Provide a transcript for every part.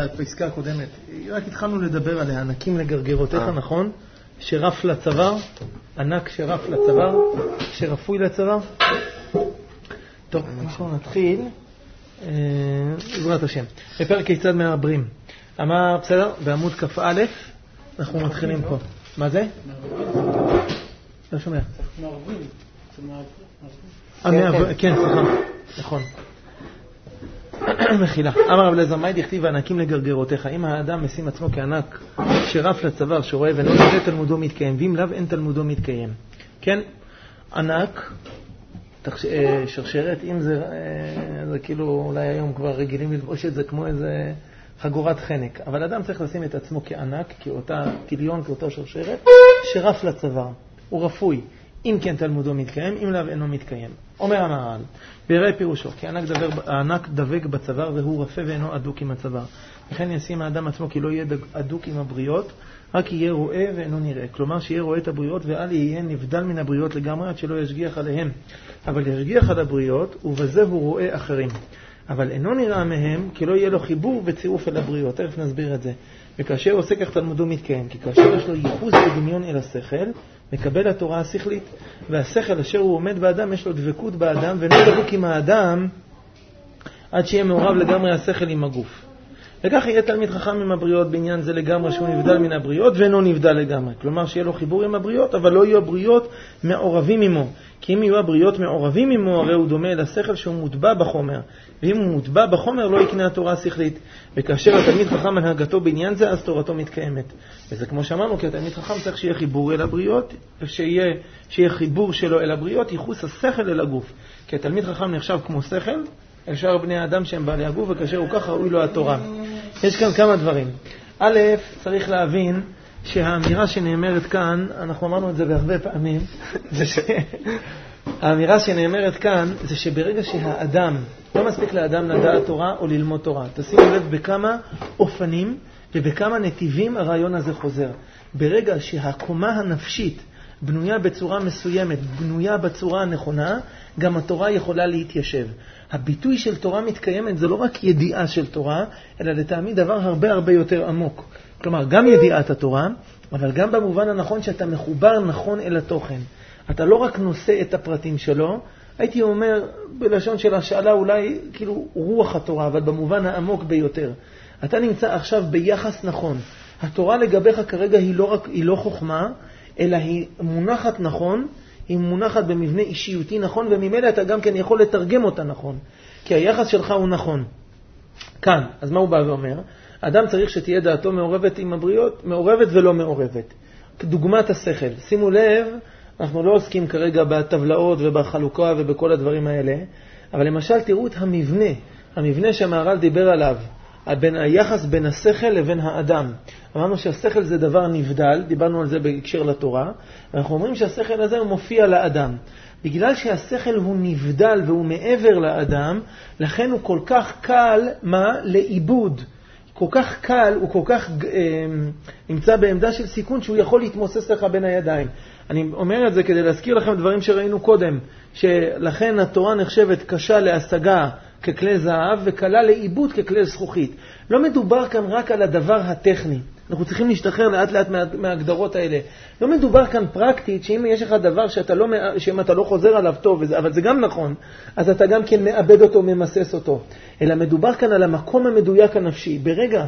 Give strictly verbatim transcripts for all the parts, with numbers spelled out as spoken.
הפסקה הקודמת, רק התחלנו לדבר עליה, ענקים לגרגרותיך, נכון? שרף לצוואר, ענק שרף לצוואר, שרפוי לצוואר. טוב, אנחנו נתחיל, בעזרת השם. בפרק כיצד מעברים. אמר, בסדר, בעמוד כף א', אנחנו מתחילים פה. מה זה? לא שומע. מערבים. כן, סליחה, נכון. מחילה. אמר רב אליעזר, מה דכתיב ענקים לגרגרותיך? אם האדם משים עצמו כענק שרף לצוואר, שרואה ואינו יודע תלמודו מתקיים, ואם לאו אין תלמודו מתקיים. כן, ענק, שרשרת, אם זה, זה כאילו אולי היום כבר רגילים ללבוש את זה כמו איזה חגורת חנק, אבל אדם צריך לשים את עצמו כענק, כאותה טיליון, כאותה שרשרת, שרף לצוואר, הוא רפוי. אם כן תלמודו מתקיים, אם לאו אינו מתקיים. אומר המהר"ל, ביראה פירושו, כי הענק, דבר, הענק דבק בצוואר והוא רפה ואינו אדוק עם הצוואר. לכן ישים האדם עצמו כי לא יהיה אדוק עם הבריות, רק יהיה רואה ואינו נראה. כלומר שיהיה רואה את הבריות ואל יהיה נבדל מן הבריות לגמרי עד שלא ישגיח עליהם. אבל ישגיח על הבריות ובזה הוא רואה אחרים. אבל אינו נראה מהם כי לא יהיה לו חיבור וצירוף אל הבריות. תכף נסביר את זה. וכאשר עושה כך תלמודו מתקיים, כי כאשר יש לו ייחוס ודמיון אל השכל, מקבל התורה השכלית, והשכל אשר הוא עומד באדם יש לו דבקות באדם, ואינו דבוק עם האדם עד שיהיה מעורב לגמרי השכל עם הגוף. וכך יהיה תלמיד חכם עם הבריות בעניין זה לגמרי שהוא נבדל מן הבריות ואינו נבדל לגמרי. כלומר שיהיה לו חיבור עם הבריות, אבל לא יהיו הבריות מעורבים עמו. כי אם יהיו הבריות מעורבים עמו, הרי הוא דומה אל השכל שהוא מוטבע בחומר. ואם הוא מוטבע בחומר, לא יקנה התורה השכלית. וכאשר התלמיד חכם הנהגתו בעניין זה, אז תורתו מתקיימת. וזה כמו שאמרנו, כי התלמיד חכם צריך שיהיה חיבור אל הבריות, ושיהיה שיהיה חיבור שלו אל הבריות, ייחוס השכל אל הגוף. כי התלמיד חכם נחשב כמו שכל, אל שאר בני האדם שהם בעלי הגוף, וכאשר הוא ככה ראוי לו התורה. יש כאן כמה דברים. א', צריך להבין שהאמירה שנאמרת כאן, אנחנו אמרנו את זה בהרבה פעמים, זה ש... האמירה שנאמרת כאן זה שברגע שהאדם, לא מספיק לאדם לדעת תורה או ללמוד תורה. תשימו לב בכמה אופנים ובכמה נתיבים הרעיון הזה חוזר. ברגע שהקומה הנפשית בנויה בצורה מסוימת, בנויה בצורה הנכונה, גם התורה יכולה להתיישב. הביטוי של תורה מתקיימת זה לא רק ידיעה של תורה, אלא לטעמי דבר הרבה הרבה יותר עמוק. כלומר, גם ידיעת התורה, אבל גם במובן הנכון שאתה מחובר נכון אל התוכן. אתה לא רק נושא את הפרטים שלו, הייתי אומר בלשון של השאלה אולי כאילו רוח התורה, אבל במובן העמוק ביותר. אתה נמצא עכשיו ביחס נכון. התורה לגביך כרגע היא לא, רק, היא לא חוכמה, אלא היא מונחת נכון, היא מונחת במבנה אישיותי נכון, וממילא אתה גם כן יכול לתרגם אותה נכון. כי היחס שלך הוא נכון. כאן, אז מה הוא בא ואומר? אדם צריך שתהיה דעתו מעורבת עם הבריות, מעורבת ולא מעורבת. כדוגמת השכל. שימו לב, אנחנו לא עוסקים כרגע בטבלאות ובחלוקה ובכל הדברים האלה, אבל למשל תראו את המבנה, המבנה שהמהר"ל דיבר עליו, בין היחס בין השכל לבין האדם. אמרנו שהשכל זה דבר נבדל, דיברנו על זה בהקשר לתורה, ואנחנו אומרים שהשכל הזה הוא מופיע לאדם. בגלל שהשכל הוא נבדל והוא מעבר לאדם, לכן הוא כל כך קל, מה? לאיבוד. כל כך קל, הוא כל כך אה, נמצא בעמדה של סיכון שהוא יכול להתמוסס לך בין הידיים. אני אומר את זה כדי להזכיר לכם דברים שראינו קודם, שלכן התורה נחשבת קשה להשגה ככלי זהב וקלה לאיבוד ככלי זכוכית. לא מדובר כאן רק על הדבר הטכני. אנחנו צריכים להשתחרר לאט לאט מה, מההגדרות האלה. לא מדובר כאן פרקטית שאם יש לך דבר שאתה לא, שאם אתה לא חוזר עליו טוב, אבל זה גם נכון, אז אתה גם כן מאבד אותו, ממסס אותו. אלא מדובר כאן על המקום המדויק הנפשי. ברגע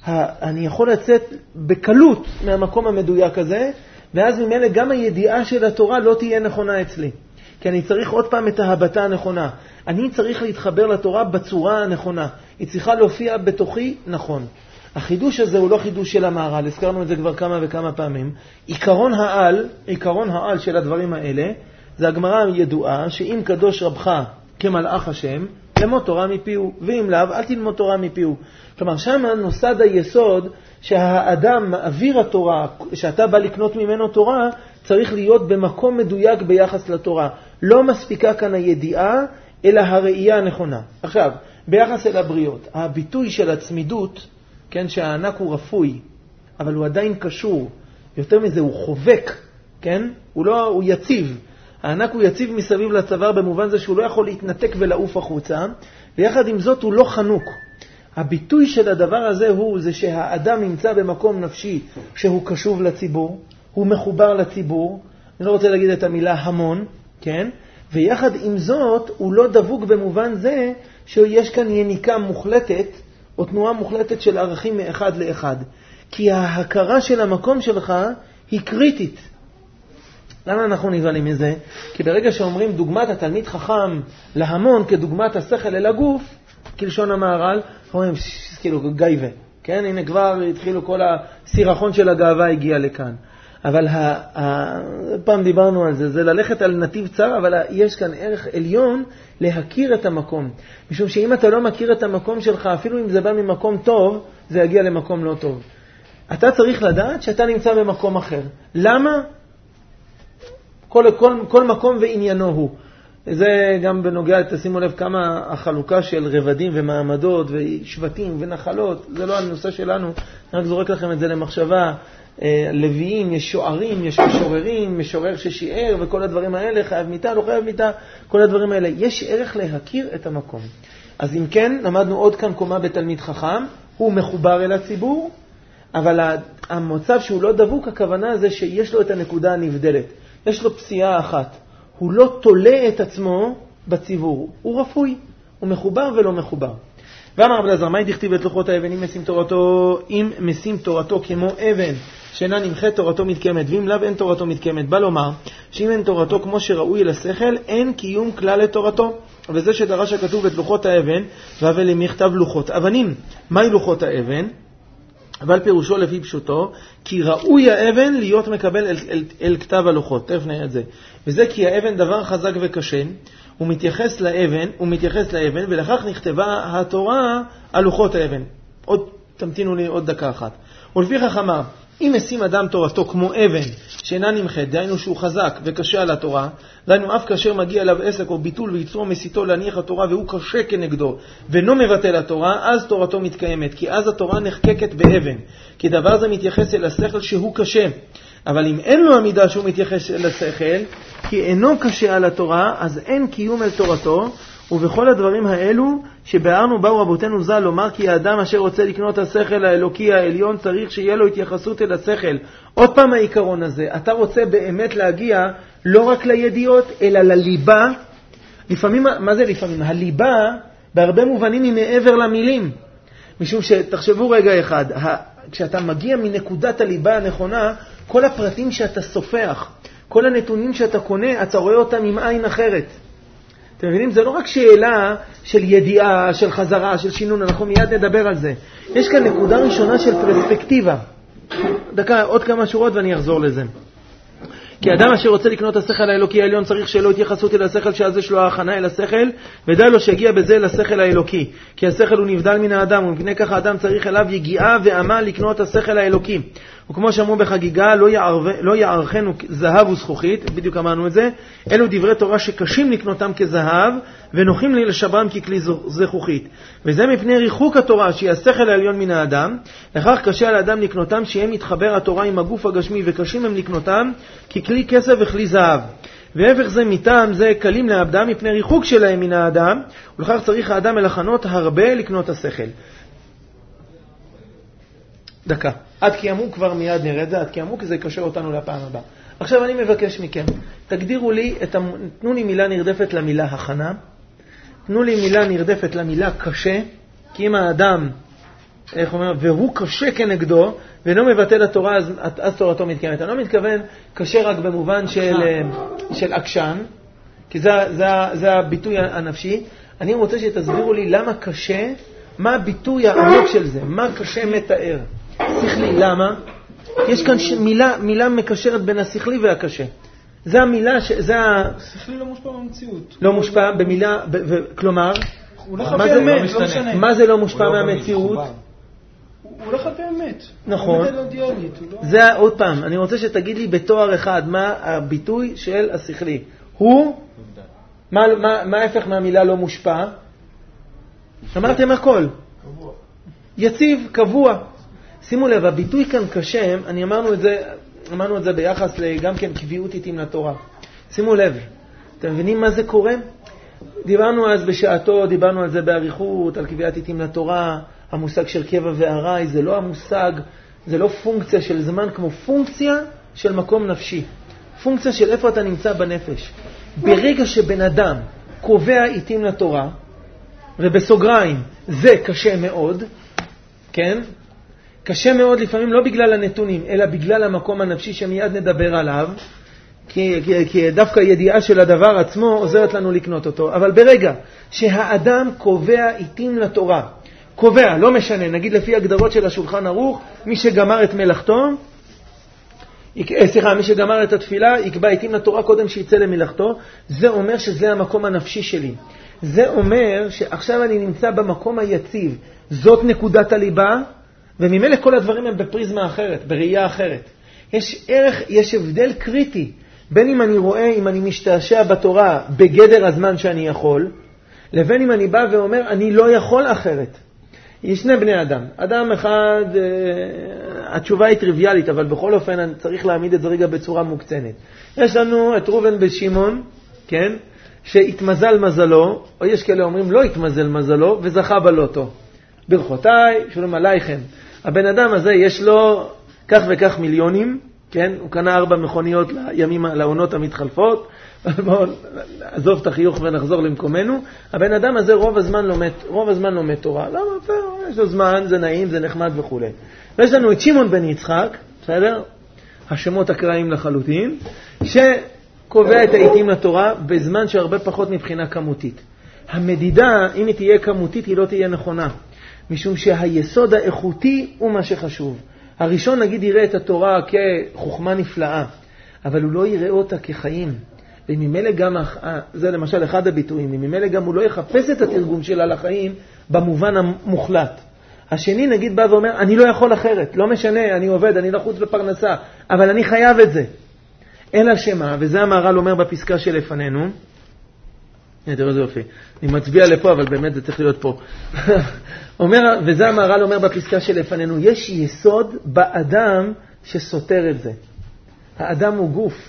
אני יכול לצאת בקלות מהמקום המדויק הזה, ואז ממילא גם הידיעה של התורה לא תהיה נכונה אצלי. כי אני צריך עוד פעם את ההבטה הנכונה. אני צריך להתחבר לתורה בצורה הנכונה. היא צריכה להופיע בתוכי נכון. החידוש הזה הוא לא חידוש של המהר"ל, הזכרנו את זה כבר כמה וכמה פעמים. עיקרון העל, עיקרון העל של הדברים האלה, זה הגמרא הידועה שאם קדוש רבך כמלאך השם, ללמוד תורה מפיהו, ואם לאו, אל תלמוד תורה מפיהו. כלומר, שם נוסד היסוד שהאדם מעביר התורה, שאתה בא לקנות ממנו תורה, צריך להיות במקום מדויק ביחס לתורה. לא מספיקה כאן הידיעה, אלא הראייה הנכונה. עכשיו, ביחס אל הבריות, הביטוי של הצמידות, כן, שהענק הוא רפוי, אבל הוא עדיין קשור. יותר מזה, הוא חובק, כן? הוא לא, הוא יציב. הענק הוא יציב מסביב לצוואר במובן זה שהוא לא יכול להתנתק ולעוף החוצה, ויחד עם זאת הוא לא חנוק. הביטוי של הדבר הזה הוא זה שהאדם נמצא במקום נפשי שהוא קשוב לציבור, הוא מחובר לציבור, אני לא רוצה להגיד את המילה המון, כן? ויחד עם זאת הוא לא דבוק במובן זה שיש כאן יניקה מוחלטת או תנועה מוחלטת של ערכים מאחד לאחד. כי ההכרה של המקום שלך היא קריטית. למה אנחנו נבהלים מזה? כי ברגע שאומרים דוגמת התלמיד חכם להמון כדוגמת השכל אל הגוף, כלשון המהר"ל, אומרים כאילו גייבה. כן, הנה כבר התחילו כל הסירחון של הגאווה הגיע לכאן. אבל ה, ה, פעם דיברנו על זה, זה ללכת על נתיב צר, אבל יש כאן ערך עליון להכיר את המקום. משום שאם אתה לא מכיר את המקום שלך, אפילו אם זה בא ממקום טוב, זה יגיע למקום לא טוב. אתה צריך לדעת שאתה נמצא במקום אחר. למה? כל, כל, כל מקום ועניינו הוא. זה גם בנוגע, תשימו לב כמה החלוקה של רבדים ומעמדות ושבטים ונחלות, זה לא הנושא שלנו, אני רק זורק לכם את זה למחשבה. לוויים, יש שוערים, יש משוררים, משורר ששיער וכל הדברים האלה, חייב מיטה, לא חייב מיטה, כל הדברים האלה. יש ערך להכיר את המקום. אז אם כן, למדנו עוד כאן קומה בתלמיד חכם, הוא מחובר אל הציבור, אבל המצב שהוא לא דבוק, הכוונה זה שיש לו את הנקודה הנבדלת. יש לו פסיעה אחת. הוא לא תולה את עצמו בציבור. הוא רפוי. הוא מחובר ולא מחובר. ואמר רב אלעזר, מה דכתיב את לוחות האבן אם משים תורתו, אם משים תורתו כמו אבן שאינה נמחית תורתו מתקיימת, ואם לאו אין תורתו מתקיימת. בא לומר שאם אין תורתו כמו שראוי לשכל, אין קיום כלל לתורתו. וזה שדרש הכתוב את לוחות האבן, והבל אם יכתב לוחות אבנים. מהי לוחות האבן? אבל פירושו לפי פשוטו, כי ראוי האבן להיות מקבל אל, אל, אל כתב הלוחות. תכף נראה את זה. וזה כי האבן דבר חזק וקשה, הוא מתייחס לאבן, הוא מתייחס לאבן, ולכך נכתבה התורה על לוחות האבן. עוד, תמתינו לי עוד דקה אחת. ולפיכך אמר, אם משים אדם תורתו כמו אבן שאינה נמחית, דהיינו שהוא חזק וקשה על התורה, דהיינו אף כאשר מגיע אליו עסק או ביטול ויצרו מסיתו להניח התורה והוא קשה כנגדו ואינו מבטל התורה, אז תורתו מתקיימת, כי אז התורה נחקקת באבן, כי דבר זה מתייחס אל השכל שהוא קשה. אבל אם אין לו עמידה שהוא מתייחס אל השכל, כי אינו קשה על התורה, אז אין קיום אל תורתו. ובכל הדברים האלו שבארנו באו רבותינו ז"ל לומר כי האדם אשר רוצה לקנות השכל האלוקי העליון צריך שיהיה לו התייחסות אל השכל. עוד פעם העיקרון הזה, אתה רוצה באמת להגיע לא רק לידיעות אלא לליבה. לפעמים, מה זה לפעמים? הליבה בהרבה מובנים היא מעבר למילים. משום שתחשבו רגע אחד, כשאתה מגיע מנקודת הליבה הנכונה, כל הפרטים שאתה סופח, כל הנתונים שאתה קונה, אתה רואה אותם עם עין אחרת. אתם מבינים? זה לא רק שאלה של ידיעה, של חזרה, של שינון, אנחנו מיד נדבר על זה. יש כאן נקודה ראשונה של פרספקטיבה. דקה, עוד כמה שורות ואני אחזור לזה. כי אדם אשר רוצה לקנות השכל האלוקי העליון צריך שלא התייחסות אל השכל שעזה שלו ההכנה אל השכל, ודאי לו שיגיע בזה לשכל האלוקי. כי השכל הוא נבדל מן האדם, ומפני כך האדם צריך אליו יגיעה ועמל לקנות השכל האלוקי. וכמו שאמרו בחגיגה, לא, יערב, לא יערכנו זהב וזכוכית, בדיוק אמרנו את זה, אלו דברי תורה שקשים לקנותם כזהב, ונוחים לי לשברם ככלי זכוכית. וזה מפני ריחוק התורה, שהיא השכל העליון מן האדם, לכך קשה על האדם לקנותם, שיהיה מתחבר התורה עם הגוף הגשמי, וקשים הם לקנותם ככלי כסף וכלי זהב. והפך זה מטעם זה קלים לעבדם מפני ריחוק שלהם מן האדם, ולכך צריך האדם מלחנות הרבה לקנות השכל. דקה. עד כי אמרו כבר מיד נראה את זה, עד כי אמרו כי זה יקשר אותנו לפעם הבאה. עכשיו אני מבקש מכם, תגדירו לי, את, תנו לי מילה נרדפת למילה הכנה, תנו לי מילה נרדפת למילה קשה, כי אם האדם, איך אומר, והוא קשה כנגדו, ואינו מבטל התורה, אז, אז תורתו מתקיימת. אני לא מתכוון קשה רק במובן של, של אקשן, כי זה, זה, זה הביטוי הנפשי. אני רוצה שתסבירו לי למה קשה, מה הביטוי העמוק של זה, מה קשה מתאר. שכלי, למה? יש כאן ש... מילה, מילה מקשרת בין השכלי והקשה. זה המילה, ש... זה ה... שכלי לא מושפע במציאות. לא מושפע במילה, ב... ו... כלומר, הוא הולך על פי האמת, לא משנה. מה זה לא מושפע מהמציאות? הוא הולך על פי האמת. נכון. זה עוד פעם, אני רוצה שתגיד לי בתואר אחד, מה הביטוי של השכלי? הוא, מה, מה, מה ההפך מהמילה לא מושפע? אמרתם הכל. קבוע. יציב, קבוע. שימו לב, הביטוי כאן קשם, אני אמרנו את זה, אמרנו את זה ביחס גם כן קביעות איתים לתורה. שימו לב, אתם מבינים מה זה קורה? דיברנו אז בשעתו, דיברנו על זה בעריכות, על קביעת איתים לתורה, המושג של קבע והרי, זה לא המושג, זה לא פונקציה של זמן כמו פונקציה של מקום נפשי. פונקציה של איפה אתה נמצא בנפש. ברגע שבן אדם קובע עיתים לתורה, ובסוגריים, זה קשה מאוד, כן? קשה מאוד לפעמים לא בגלל הנתונים, אלא בגלל המקום הנפשי שמיד נדבר עליו, כי, כי, כי דווקא ידיעה של הדבר עצמו עוזרת לנו לקנות אותו. אבל ברגע שהאדם קובע עיתים לתורה, קובע, לא משנה, נגיד לפי הגדרות של השולחן ערוך, מי שגמר את מלאכתו, סליחה, מי שגמר את התפילה, יקבע עיתים לתורה קודם שיצא למלאכתו, זה אומר שזה המקום הנפשי שלי. זה אומר שעכשיו אני נמצא במקום היציב, זאת נקודת הליבה, וממילא כל הדברים הם בפריזמה אחרת, בראייה אחרת. יש ערך, יש הבדל קריטי, בין אם אני רואה, אם אני משתעשע בתורה בגדר הזמן שאני יכול, לבין אם אני בא ואומר, אני לא יכול אחרת. יש שני בני אדם. אדם אחד, אה, התשובה היא טריוויאלית, אבל בכל אופן אני צריך להעמיד את זה רגע בצורה מוקצנת. יש לנו את רובן בן שמעון, כן? שהתמזל מזלו, או יש כאלה אומרים לא התמזל מזלו, וזכה בלוטו. ברכותיי, שלום עלייכם. הבן אדם הזה יש לו כך וכך מיליונים, כן? הוא קנה ארבע מכוניות לימים, לעונות המתחלפות. בואו עזוב את החיוך ונחזור למקומנו. הבן אדם הזה רוב הזמן לומד, רוב הזמן לומד תורה. למה? יש לו זמן, זה נעים, זה נחמד וכו'. ויש לנו את שמעון בן יצחק, בסדר? השמות הקראיים לחלוטין, שקובע את העיתים לתורה בזמן שהרבה פחות מבחינה כמותית. המדידה, אם היא תהיה כמותית, היא לא תהיה נכונה. משום שהיסוד האיכותי הוא מה שחשוב. הראשון נגיד יראה את התורה כחוכמה נפלאה, אבל הוא לא יראה אותה כחיים. וממילא גם, זה למשל אחד הביטויים, וממילא גם הוא לא יחפש את התרגום שלה לחיים במובן המוחלט. השני נגיד בא ואומר, אני לא יכול אחרת, לא משנה, אני עובד, אני לחוץ בפרנסה, אבל אני חייב את זה. אלא שמה, וזה המהר"ל אומר בפסקה שלפנינו, תראו זה יופי, אני מצביע לפה, אבל באמת זה צריך להיות פה. אומר, וזה המהר"ל אומר בפסקה שלפנינו, יש יסוד באדם שסותר את זה. האדם הוא גוף.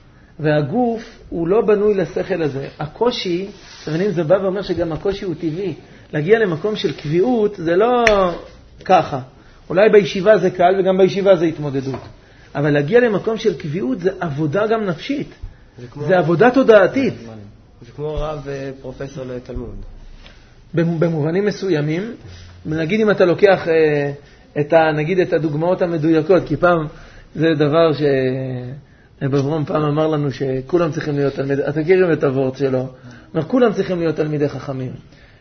והגוף הוא לא בנוי לשכל הזה. הקושי, סבנים זה בא ואומר שגם הקושי הוא טבעי. להגיע למקום של קביעות זה לא ככה. אולי בישיבה זה קל וגם בישיבה זה התמודדות. אבל להגיע למקום של קביעות זה עבודה גם נפשית. זה, כמו... זה עבודה תודעתית. זה כמו רב פרופסור לתלמוד. במובנים מסוימים, נגיד אם אתה לוקח את ה, נגיד את הדוגמאות המדויקות, כי פעם זה דבר ש... אברהם פעם אמר לנו שכולם צריכים להיות תלמידי, אתם מכירים את הוורט שלו, אומר, כולם צריכים להיות תלמידי חכמים.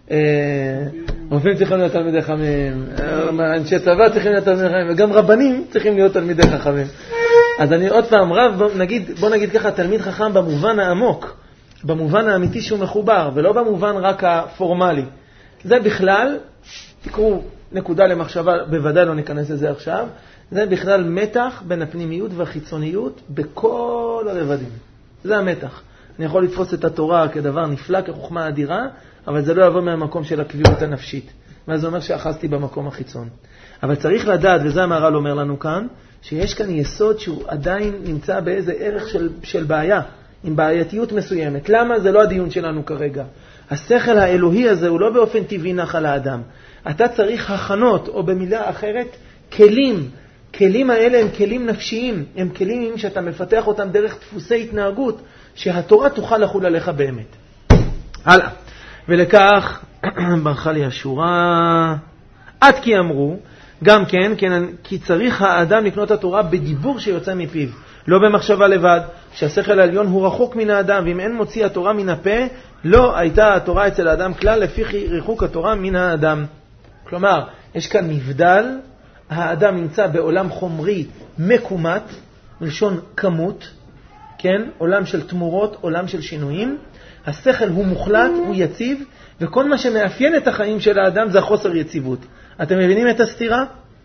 רופאים צריכים להיות תלמידי חכמים, אנשי צבא צריכים להיות תלמידי חכמים, וגם רבנים צריכים להיות תלמידי חכמים. אז אני עוד פעם, רב, בוא נגיד, בוא נגיד ככה, תלמיד חכם במובן העמוק, במובן האמיתי שהוא מחובר, ולא במובן רק הפורמלי. זה בכלל, תקראו נקודה למחשבה, בוודאי לא ניכנס לזה עכשיו, זה בכלל מתח בין הפנימיות והחיצוניות בכל הרבדים. זה המתח. אני יכול לתפוס את התורה כדבר נפלא, כחוכמה אדירה, אבל זה לא יבוא מהמקום של הקביעות הנפשית. וזה אומר שאחזתי במקום החיצון. אבל צריך לדעת, וזה המהר"ל אומר לנו כאן, שיש כאן יסוד שהוא עדיין נמצא באיזה ערך של, של בעיה, עם בעייתיות מסוימת. למה? זה לא הדיון שלנו כרגע. השכל האלוהי הזה הוא לא באופן טבעי נח על האדם. אתה צריך הכנות, או במילה אחרת, כלים. כלים האלה הם כלים נפשיים, הם כלים שאתה מפתח אותם דרך דפוסי התנהגות, שהתורה תוכל לחול עליך באמת. הלאה. ולכך, ברכה לי השורה, עד כי אמרו, גם כן, כן, כי צריך האדם לקנות התורה בדיבור שיוצא מפיו, לא במחשבה לבד, שהשכל העליון הוא רחוק מן האדם, ואם אין מוציא התורה מן הפה, לא הייתה התורה אצל האדם כלל, לפי ריחוק התורה מן האדם. כלומר, יש כאן מבדל, האדם נמצא בעולם חומרי מקומט, מלשון כמות, כן? עולם של תמורות, עולם של שינויים. השכל הוא מוחלט, הוא יציב, וכל מה שמאפיין את החיים של האדם זה החוסר יציבות. אתם מבינים את הסתירה?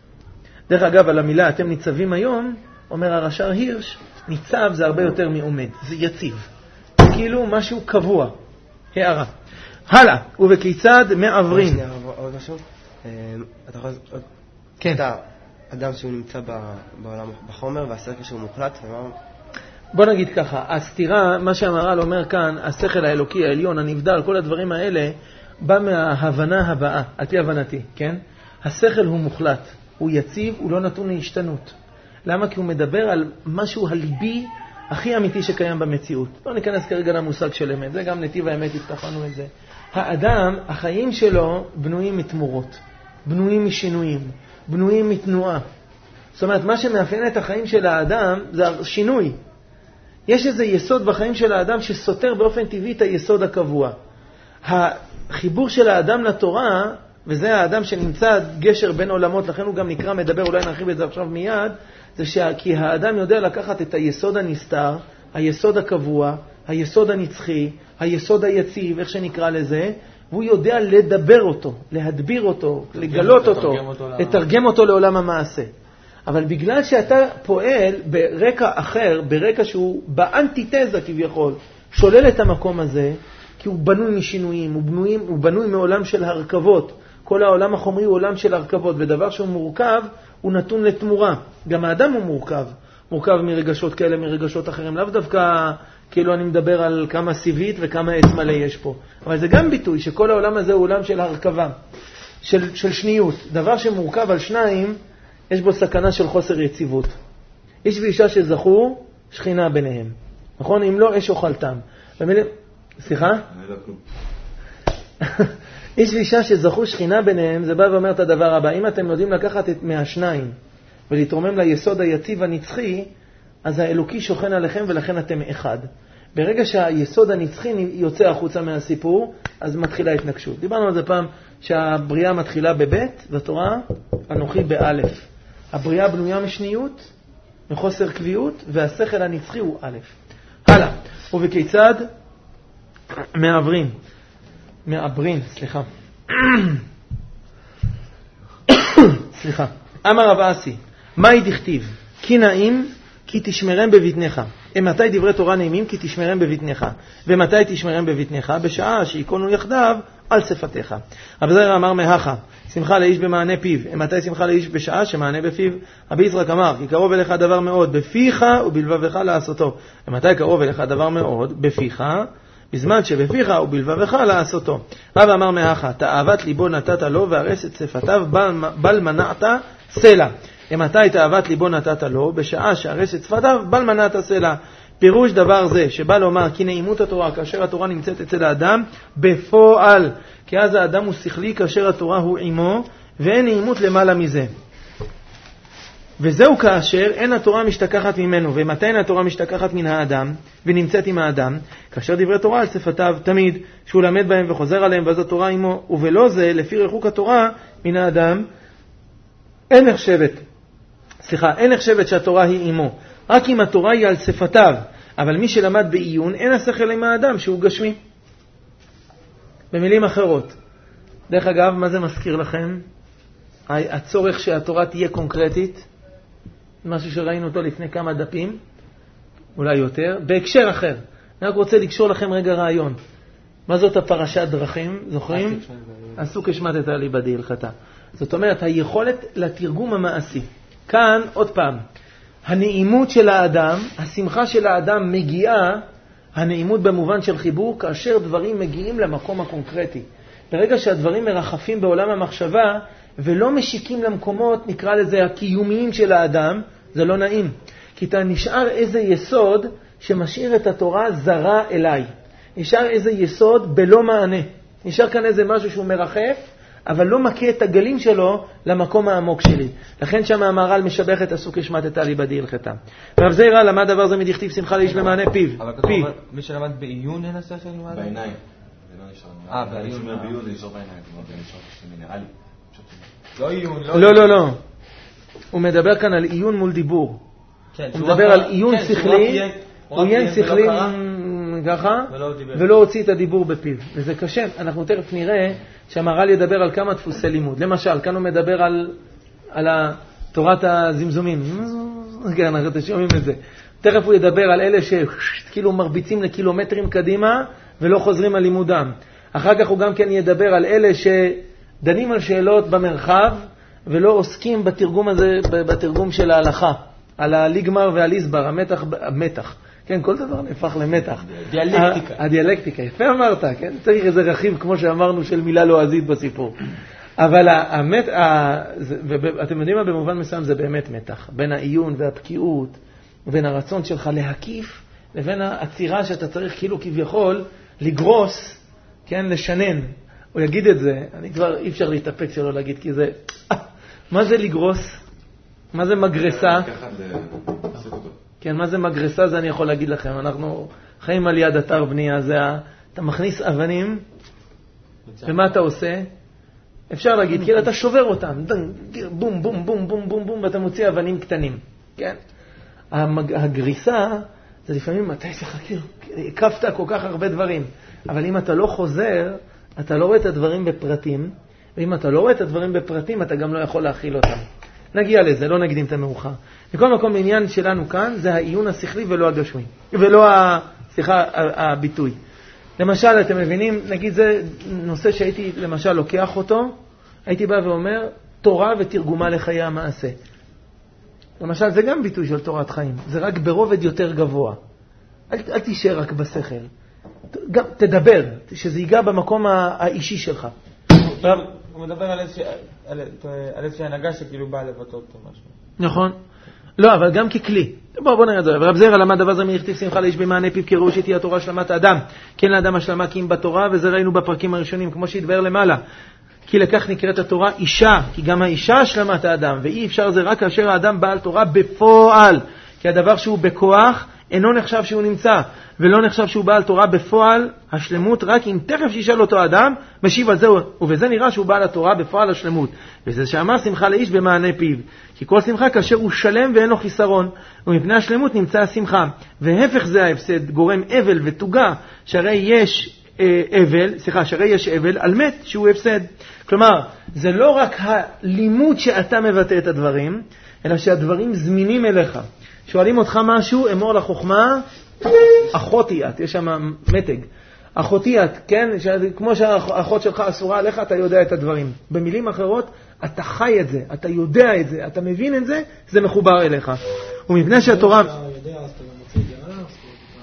דרך אגב, על המילה אתם ניצבים היום, אומר הרש"ר הירש, ניצב זה הרבה יותר מעומד, זה יציב. כאילו משהו קבוע. הערה. הלאה, ובכיצד מעברים. עוד משהו? אתה יכול... כן. אתה אדם שהוא נמצא בעולם בחומר והשכל שהוא מוחלט, בוא נגיד ככה, הסתירה, מה שהמהר"ל אומר כאן, השכל האלוקי העליון, הנבדל, כל הדברים האלה, בא מההבנה הבאה, על פי הבנתי, כן? השכל הוא מוחלט, הוא יציב, הוא לא נתון להשתנות. למה? כי הוא מדבר על משהו הליבי הכי אמיתי שקיים במציאות. לא ניכנס כרגע למושג של אמת, זה גם נתיב האמת הבטחנו את זה. האדם, החיים שלו בנויים מתמורות, בנויים משינויים, בנויים מתנועה. זאת אומרת, מה שמאפיין את החיים של האדם זה השינוי. יש איזה יסוד בחיים של האדם שסותר באופן טבעי את היסוד הקבוע. החיבור של האדם לתורה, וזה האדם שנמצא גשר בין עולמות, לכן הוא גם נקרא מדבר, אולי נרחיב את זה עכשיו מיד, זה כי האדם יודע לקחת את היסוד הנסתר, היסוד הקבוע, היסוד הנצחי, היסוד היציב, איך שנקרא לזה, והוא יודע לדבר אותו, להדביר אותו, לגלות אותו, לתרגם אותו לעולם המעשה. אבל בגלל שאתה פועל ברקע אחר, ברקע שהוא באנטיתזה כביכול, שולל את המקום הזה, כי הוא בנוי משינויים, הוא בנוי, הוא בנוי מעולם של הרכבות. כל העולם החומרי הוא עולם של הרכבות, ודבר שהוא מורכב הוא נתון לתמורה. גם האדם הוא מורכב, מורכב מרגשות כאלה, מרגשות אחרים. לאו דווקא כאילו אני מדבר על כמה סיבית וכמה עץ מלא יש פה. אבל זה גם ביטוי שכל העולם הזה הוא עולם של הרכבה, של, של שניות. דבר שמורכב על שניים, יש בו סכנה של חוסר יציבות. איש ואישה שזכו, שכינה ביניהם. נכון? אם לא, אש אוכלתם. במילים... סליחה? איש ואישה שזכו שכינה ביניהם, זה בא ואומר את הדבר הבא. אם אתם יודעים לקחת את מהשניים ולהתרומם ליסוד היציב הנצחי, אז האלוקי שוכן עליכם ולכן אתם אחד. ברגע שהיסוד הנצחי יוצא החוצה מהסיפור, אז מתחילה התנגשות. דיברנו על זה פעם שהבריאה מתחילה בבית, והתורה אנוכי באלף. הבריאה בנויה משניות, מחוסר קביעות, והשכל הנצחי הוא א'. הלאה. ובכיצד מעברים, מעברים, סליחה. סליחה. אמר רב אסי, מהי דכתיב? כי נעים, כי תשמרם בבטנך. מתי דברי תורה נעימים? כי תשמרם בבטנך. ומתי תשמרם בבטנך? בשעה שיקונו יחדיו על שפתיך. רב זרע אמר מהכה, שמחה לאיש במענה פיו. מתי שמחה לאיש? בשעה שמענה בפיו. רבי יצחק אמר, כי קרוב אליך דבר מאוד בפיך ובלבבך לעשותו. ומתי קרוב אליך דבר מאוד בפיך? בזמן שבפיך ובלבבך לעשותו. רב אמר מהכה, תאוות ליבו נתת לו והרס את שפתיו בל, בל מנעת סלע. מתי תאוות ליבו נתת לו? בשעה שהרס את שפתיו בל מנעת סלע. פירוש דבר זה שבא לומר כי נעימות התורה כאשר התורה נמצאת אצל האדם בפועל, כי אז האדם הוא שכלי כאשר התורה הוא עמו, ואין נעימות למעלה מזה. וזהו כאשר אין התורה משתכחת ממנו. ומתי אין התורה משתכחת מן האדם ונמצאת עם האדם? כאשר דברי תורה על שפתיו תמיד, שהוא למד בהם וחוזר עליהם, ואז התורה עמו. ובלא זה, לפי רחוק התורה מן האדם, אין נחשבת, סליחה, אין נחשבת שהתורה היא עמו. רק אם התורה היא על שפתיו, אבל מי שלמד בעיון, אין השכל עם האדם שהוא גשמי. במילים אחרות. דרך אגב, מה זה מזכיר לכם? הצורך שהתורה תהיה קונקרטית, משהו שראינו אותו לפני כמה דפים, אולי יותר, בהקשר אחר. אני רק רוצה לקשור לכם רגע רעיון. מה זאת הפרשת דרכים? זוכרים? עשו כשמטת לי בדי הלכתה. זאת אומרת, היכולת לתרגום המעשי. כאן, עוד פעם, הנעימות של האדם, השמחה של האדם מגיעה, הנעימות במובן של חיבור, כאשר דברים מגיעים למקום הקונקרטי. ברגע שהדברים מרחפים בעולם המחשבה, ולא משיקים למקומות, נקרא לזה הקיומיים של האדם, זה לא נעים. כי אתה נשאר איזה יסוד שמשאיר את התורה זרה אליי. נשאר איזה יסוד בלא מענה. נשאר כאן איזה משהו שהוא מרחף, אבל לא מכה את הגלים שלו למקום העמוק שלי. לכן שם המהר"ל משבח את עשו כשמטת לי בדי הלכתה. רב זיירא למד דבר זה מדכתיב שמחה לאיש במענה פיו. אבל כתוב, מי שלמד בעיון אין השכל עם האדם? בעיניים. זה לא נשאר. אה, בעיון. בעיון זה נשאר בעיניים. זה נשאר מינרלי. לא עיון, לא, לא, לא. הוא מדבר כאן על עיון מול דיבור. הוא מדבר על עיון שכלי, הוא עיין שכלי ככה, ולא הוציא את הדיבור בפיו. וזה קשה. אנחנו תכף נראה שהמהר"ל ידבר על כמה דפוסי לימוד. למשל, כאן הוא מדבר על, על תורת הזמזומים. כן, אנחנו שומעים את זה. תכף הוא ידבר על אלה שכאילו מרביצים לקילומטרים קדימה ולא חוזרים על לימודם. אחר כך הוא גם כן ידבר על אלה שדנים על שאלות במרחב ולא עוסקים בתרגום הזה, בתרגום של ההלכה. על הליגמר והליסבר, המתח, המתח. כן, כל דבר נהפך למתח. דיאלקטיקה. הדיאלקטיקה, יפה אמרת, כן? צריך איזה רכיב, כמו שאמרנו, של מילה לועזית בסיפור. אבל האמת, אתם יודעים מה, במובן מסוים זה באמת מתח, בין העיון והבקיאות, בין הרצון שלך להקיף, לבין העצירה שאתה צריך כאילו כביכול לגרוס, כן, לשנן. הוא יגיד את זה, אני כבר אי אפשר להתאפק שלא להגיד, כי זה, מה זה לגרוס? מה זה מגרסה? כן, מה זה מגרסה? זה אני יכול להגיד לכם. אנחנו חיים על יד אתר בנייה, זה אתה מכניס אבנים, ומה אתה עושה? אפשר להגיד, כאילו אתה שובר אותם, בום, בום, בום, בום, בום, בום, ואתה מוציא אבנים קטנים, כן? הגריסה, זה לפעמים, אתה יש לך, כאילו, הקפת כל כך הרבה דברים, אבל אם אתה לא חוזר, אתה לא רואה את הדברים בפרטים, ואם אתה לא רואה את הדברים בפרטים, אתה גם לא יכול להכיל אותם. נגיע לזה, לא נקדים את המאוחר. מכל מקום, העניין שלנו כאן, זה העיון השכלי ולא הגשמי, ולא, סליחה, הביטוי. למשל, אתם מבינים, נגיד זה נושא שהייתי למשל לוקח אותו, הייתי בא ואומר, תורה ותרגומה לחיי המעשה. למשל, זה גם ביטוי של תורת חיים, זה רק ברובד יותר גבוה. אל, אל תישאר רק בשכל. גם תדבר, שזה ייגע במקום האישי שלך. הוא מדבר על איזושהי הנהגה שכאילו באה לבטא אותו משהו. נכון. לא, אבל גם ככלי. בוא, בוא נראה את זה. ורב זרע למד דבר זה מהכתיב שמחה לאיש במענה פיו קראו שתהיה התורה השלמת האדם. כן לאדם השלמה כי אם בתורה, וזה ראינו בפרקים הראשונים, כמו שהתבאר למעלה. כי לכך נקראת התורה אישה, כי גם האישה השלמת האדם, ואי אפשר זה רק כאשר האדם בעל תורה בפועל. כי הדבר שהוא בכוח אינו נחשב שהוא נמצא, ולא נחשב שהוא בעל תורה בפועל השלמות, רק אם תכף שישאל אותו אדם, משיב על זה, ובזה נראה שהוא בעל התורה בפועל השלמות. וזה שאמר שמחה לאיש במענה פיו. כי כל שמחה כאשר הוא שלם ואין לו חיסרון, ומפני השלמות נמצא השמחה. והפך זה ההפסד גורם אבל ותוגה, שהרי יש אבל, סליחה, שהרי יש אבל על מת שהוא הפסד. כלומר, זה לא רק הלימוד שאתה מבטא את הדברים, אלא שהדברים זמינים אליך. שואלים אותך משהו, אמור לחוכמה, אחותי את, יש שם מתג. אחותי את, כן? כמו שהאחות שלך אסורה עליך, אתה יודע את הדברים. במילים אחרות, אתה חי את זה, אתה יודע את זה, אתה מבין את זה, זה מחובר אליך. ומפני שהתורה... אתה יודע, אז אתה גם מוציא את זה עליו,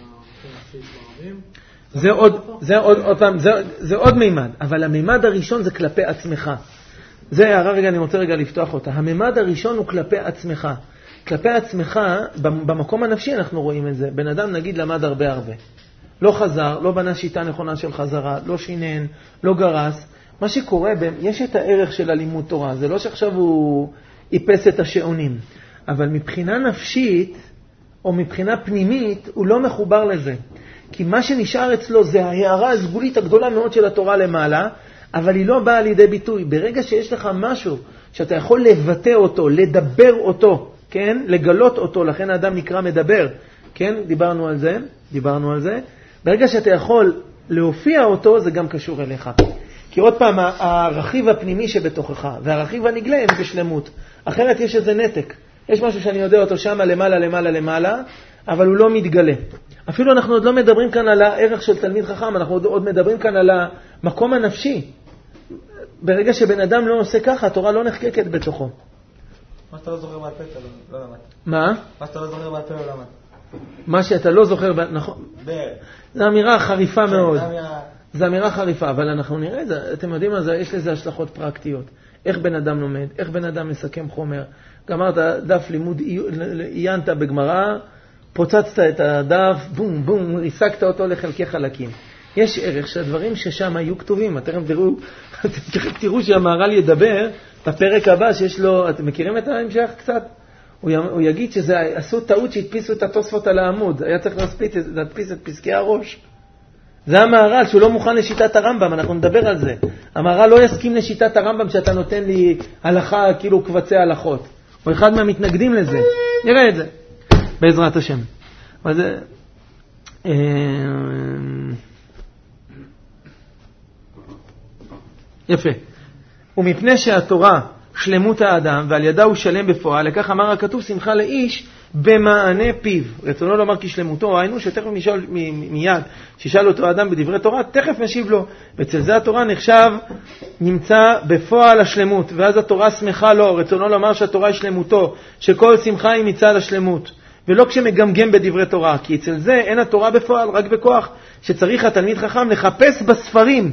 זה עוד, זה עוד, עוד פעם, זה, זה עוד מימד, אבל המימד הראשון זה כלפי עצמך. זה הערה רגע, אני רוצה רגע לפתוח אותה. המימד הראשון הוא כלפי עצמך. כלפי עצמך, במקום הנפשי אנחנו רואים את זה. בן אדם נגיד למד הרבה הרבה. לא חזר, לא בנה שיטה נכונה של חזרה, לא שינן, לא גרס. מה שקורה, יש את הערך של הלימוד תורה. זה לא שעכשיו הוא איפס את השעונים. אבל מבחינה נפשית, או מבחינה פנימית, הוא לא מחובר לזה. כי מה שנשאר אצלו זה ההערה הסגולית הגדולה מאוד של התורה למעלה, אבל היא לא באה לידי ביטוי. ברגע שיש לך משהו שאתה יכול לבטא אותו, לדבר אותו, כן? לגלות אותו, לכן האדם נקרא מדבר, כן? דיברנו על זה, דיברנו על זה. ברגע שאתה יכול להופיע אותו, זה גם קשור אליך. כי עוד פעם, הרכיב הפנימי שבתוכך, והרכיב הנגלה הם בשלמות. אחרת יש איזה נתק. יש משהו שאני יודע אותו שם למעלה, למעלה, למעלה, אבל הוא לא מתגלה. אפילו אנחנו עוד לא מדברים כאן על הערך של תלמיד חכם, אנחנו עוד, עוד מדברים כאן על המקום הנפשי. ברגע שבן אדם לא עושה ככה, התורה לא נחקקת בתוכו. מה שאתה לא זוכר בעל פה, לא למד. מה? מה שאתה לא זוכר בעל פה, לא למד. מה שאתה לא זוכר, נכון. זו אמירה חריפה מאוד. זו אמירה חריפה, אבל אנחנו נראה את זה. אתם יודעים מה זה? יש לזה השלכות פרקטיות. איך בן אדם לומד, איך בן אדם מסכם חומר. גמרת דף לימוד, עיינת בגמרא, פוצצת את הדף, בום, בום, ריסקת אותו לחלקי חלקים. יש ערך שהדברים ששם היו כתובים. אתם תראו, תראו שהמהר"ל ידבר בפרק הבא שיש לו, אתם מכירים את ההמשך קצת? הוא יגיד שזה עשו טעות שהדפיסו את התוספות על העמוד. היה צריך להדפיס את פסקי הראש. זה המהר"ל שהוא לא מוכן לשיטת הרמב"ם, אנחנו נדבר על זה. המהר"ל לא יסכים לשיטת הרמב"ם שאתה נותן לי הלכה כאילו קבצי הלכות. הוא אחד מהמתנגדים לזה. נראה את זה. בעזרת השם. אבל זה... יפה. ומפני שהתורה שלמות האדם ועל ידה הוא שלם בפועל, לכך אמר הכתוב שמחה לאיש במענה פיו. רצונו לומר כי שלמותו, ראינו שתכף משאל, מ- מיד שישאל אותו אדם בדברי תורה, תכף משיב לו. ואצל זה התורה נחשב נמצא בפועל השלמות, ואז התורה שמחה לו. רצונו לומר שהתורה היא שלמותו, שכל שמחה היא מצד השלמות. ולא כשמגמגם בדברי תורה, כי אצל זה אין התורה בפועל, רק בכוח, שצריך התלמיד חכם לחפש בספרים.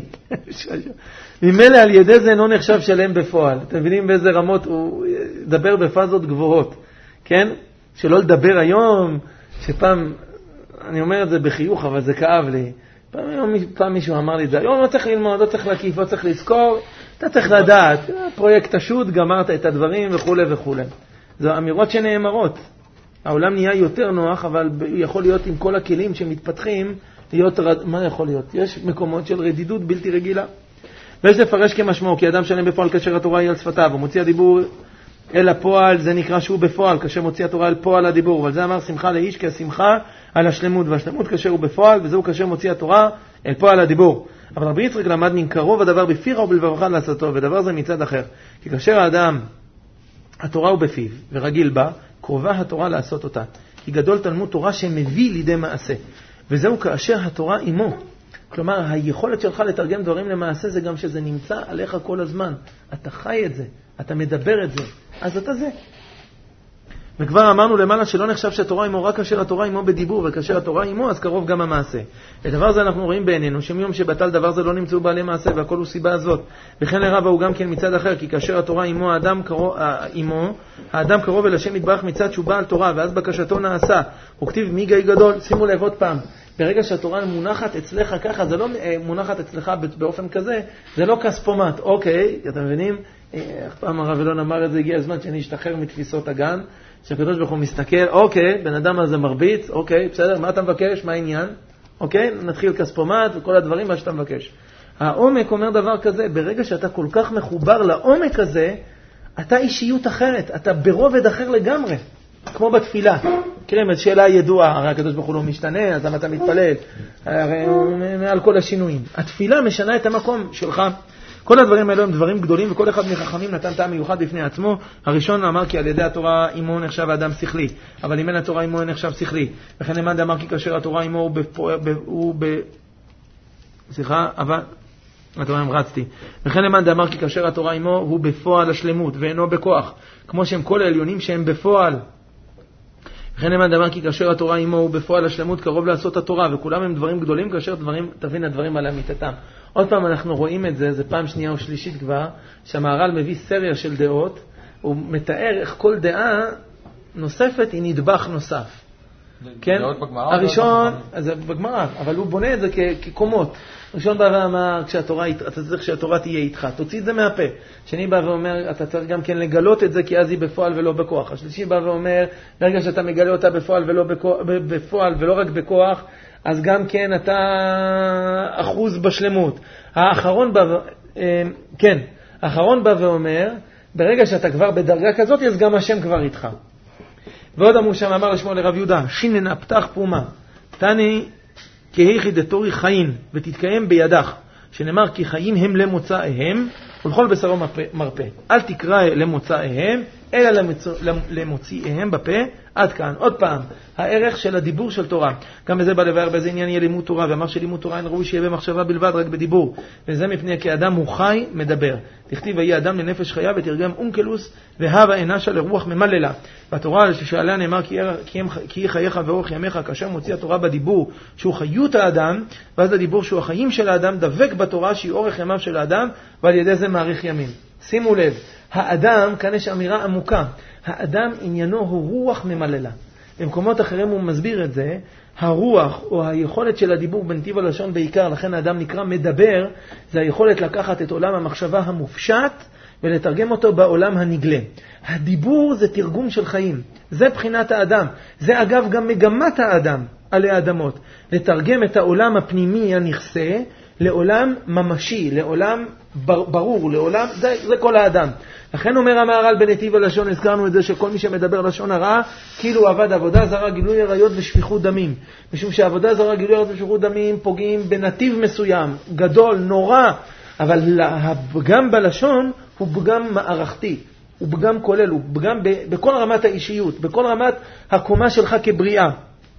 ממילא על ידי זה אינו נחשב שלם בפועל. אתם מבינים באיזה רמות הוא דבר בפאזות גבוהות, כן? שלא לדבר היום, שפעם, אני אומר את זה בחיוך, אבל זה כאב לי. פעם, פעם מישהו אמר לי את זה, היום לא צריך ללמוד, לא צריך להקיף, לא צריך לזכור, אתה צריך לדעת, פרויקט השו"ת, גמרת את הדברים וכו' וכו'. זו אמירות שנאמרות. העולם נהיה יותר נוח, אבל יכול להיות עם כל הכלים שמתפתחים, להיות, מה יכול להיות? יש מקומות של רדידות בלתי רגילה. ויש לפרש כמשמעו, כי אדם שלם בפועל כאשר התורה היא על שפתיו, ומוציא הדיבור אל הפועל, זה נקרא שהוא בפועל, כאשר מוציא התורה אל פועל הדיבור. ועל זה אמר שמחה לאיש, כי השמחה על השלמות, והשלמות כאשר הוא בפועל, וזהו כאשר מוציא התורה אל פועל הדיבור. אבל רבי יצחק למד מן קרוב הדבר בפיך ובלבבך לעשותו, ודבר זה מצד אחר. כי כאשר האדם, התורה הוא בפיו, ורגיל בה, קרובה התורה לעשות אותה. כי גדול תלמוד תורה שמביא לידי מעשה. וזהו כאשר התורה עמו. כלומר, היכולת שלך לתרגם דברים למעשה זה גם שזה נמצא עליך כל הזמן. אתה חי את זה, אתה מדבר את זה, אז אתה זה. וכבר אמרנו למעלה שלא נחשב שהתורה עמו רק כאשר התורה עמו בדיבור, וכאשר התורה עמו אז קרוב גם המעשה. ודבר זה אנחנו רואים בעינינו, שמיום שבטל דבר זה לא נמצאו בעלי מעשה, והכל הוא סיבה הזאת. וכן לרבה הוא גם כן מצד אחר, כי כאשר התורה עמו, האדם קרוב, עמו, האדם קרוב אל השם יתברך מצד שהוא בעל תורה, ואז בקשתו נעשה. הוא כתיב מי גיא גדול, שימו לב עוד פעם. ברגע שהתורה מונחת אצלך ככה, זה לא מונחת אצלך באופן כזה, זה לא כספומט. אוקיי, אתם מבינים? איך פעם הרב אלון אמר את זה, הגיע הזמן שאני אשתחרר מתפיסות הגן, שהקדוש ברוך הוא מסתכל, אוקיי, בן אדם הזה מרביץ, אוקיי, בסדר, מה אתה מבקש? מה העניין? אוקיי, נתחיל כספומט וכל הדברים, מה שאתה מבקש. העומק אומר דבר כזה, ברגע שאתה כל כך מחובר לעומק הזה, אתה אישיות אחרת, אתה ברובד אחר לגמרי, כמו בתפילה. קראים, את שאלה ידועה, הרי הקדוש ברוך הוא לא משתנה, אז למה אתה מתפלל? הרי מעל כל השינויים. התפילה משנה את המקום שלך. כל הדברים האלו הם דברים גדולים, וכל אחד מחכמים נתן טעם מיוחד בפני עצמו. הראשון אמר כי על ידי התורה עמו נחשב האדם שכלי, אבל אם אין התורה עמו נחשב שכלי. וכן למד אמר כי כאשר התורה עמו הוא בפועל, הוא ב... סליחה, אבל... התורה המרצתי. וכן למד אמר כי כאשר התורה עמו הוא בפועל השלמות, ואינו בכוח, כמו שהם כל העליונים שהם בפועל. וכן למד אמר כי כאשר התורה עמו הוא בפועל השלמות, קרוב לעשות התורה, וכולם הם דברים גדולים, כאשר דברים, תבין הדברים על אמיתתם. עוד פעם אנחנו רואים את זה, זה פעם שנייה או שלישית כבר, שהמהר"ל מביא סריה של דעות, הוא מתאר איך כל דעה נוספת היא נדבך נוסף. כן? הראשון, זה בגמרא, אבל הוא בונה את זה כקומות. הראשון בא ואמר, כשהתורה, אתה צריך שהתורה תהיה איתך, תוציא את זה מהפה. שני בא ואומר, אתה צריך גם כן לגלות את זה, כי אז היא בפועל ולא בכוח. השלישי בא ואומר, ברגע שאתה מגלה אותה בפועל ולא בכוח, בפועל ולא רק בכוח, אז גם כן אתה אחוז בשלמות. האחרון בא, כן, האחרון בא ואומר, ברגע שאתה כבר בדרגה כזאת, אז גם השם כבר איתך. ועוד אמרו שם, אמר לשמו לרב יהודה, שינן הפתח פומה, תני כהיכי דתורי חיים, ותתקיים בידך, שנאמר כי חיים הם למוצאיהם, ולכל בשרו מרפא. אל תקרא למוצאיהם, אלא למוציאיהם בפה, עד כאן. עוד פעם, הערך של הדיבור של תורה. גם בזה בא לבאר באיזה עניין יהיה לימוד תורה, ואמר שלימוד תורה אין ראוי שיהיה במחשבה בלבד, רק בדיבור. וזה מפני כי אדם הוא חי, מדבר. תכתיב ויהיה אדם לנפש חיה, ותרגם אונקלוס, והווה אנשה לרוח ממללה. והתורה שעליה נאמר כי יהיה חייך ואורך ימיך, כאשר מוציא התורה בדיבור שהוא חיות האדם, ואז הדיבור שהוא החיים של האדם, דבק בתורה שהיא אורך ימיו של האדם, ועל ידי זה מאריך ימים. שימו לב, האדם, כאן יש אמירה עמוקה, האדם עניינו הוא רוח ממללה. במקומות אחרים הוא מסביר את זה, הרוח או היכולת של הדיבור בנתיב הלשון בעיקר, לכן האדם נקרא מדבר, זה היכולת לקחת את עולם המחשבה המופשט ולתרגם אותו בעולם הנגלה. הדיבור זה תרגום של חיים, זה בחינת האדם, זה אגב גם מגמת האדם עלי האדמות, לתרגם את העולם הפנימי הנכסה לעולם ממשי, לעולם ברור, לעולם, זה, זה כל האדם. לכן אומר המהר"ל בנתיב הלשון, הזכרנו את זה שכל מי שמדבר לשון הרע, כאילו עבד עבודה זרה, גילוי עריות ושפיכות דמים. משום שעבודה זרה, גילוי עריות ושפיכות דמים פוגעים בנתיב מסוים, גדול, נורא, אבל הפגם בלשון הוא פגם מערכתי, הוא פגם כולל, הוא פגם בכל רמת האישיות, בכל רמת הקומה שלך כבריאה.